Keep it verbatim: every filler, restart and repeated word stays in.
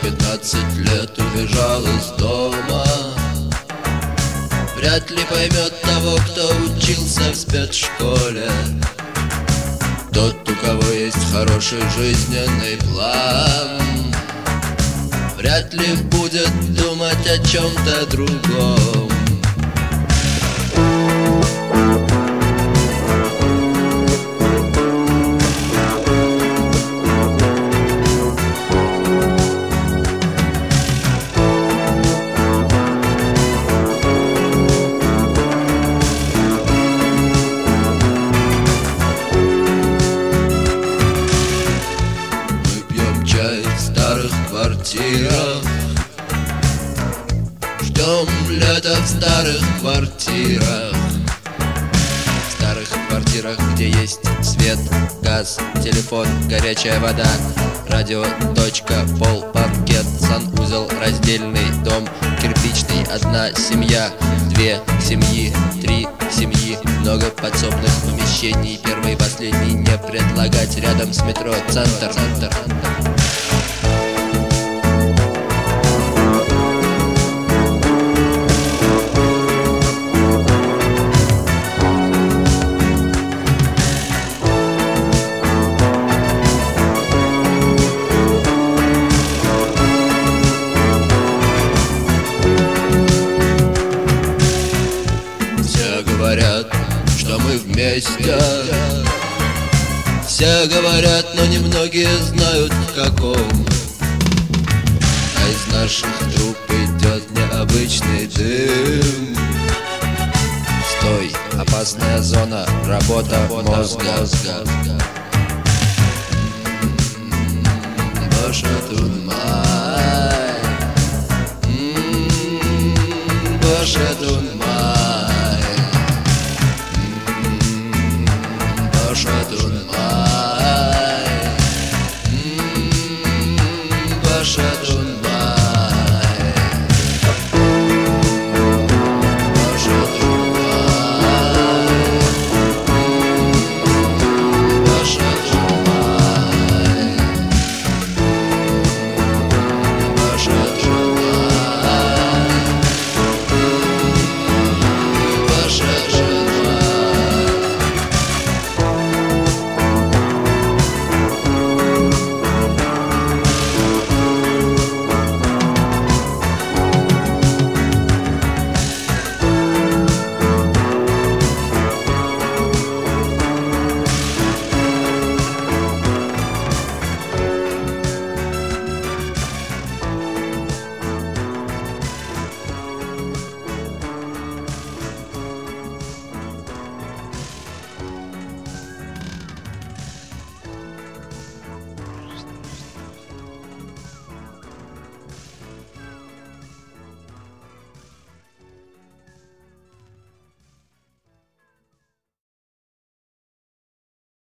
пятнадцать лет убежал из дома. Вряд ли поймет того, кто учился в спецшколе, тот, у кого есть хороший жизненный план. Вряд ли будет думать о чем-то другом. Ждем лета в старых квартирах, в старых квартирах, где есть свет, газ, телефон, горячая вода, радио, точка, пол, паркет, санузел, раздельный дом, кирпичный, одна семья, две семьи, три семьи, много подсобных помещений, первый и последний не предлагать, рядом с метро, центр, центр. Говорят, что мы вместе. Все говорят, но немногие знают в каком. А из наших труб идет необычный дым. Стой, опасная зона, работа мозга. Боже, туман.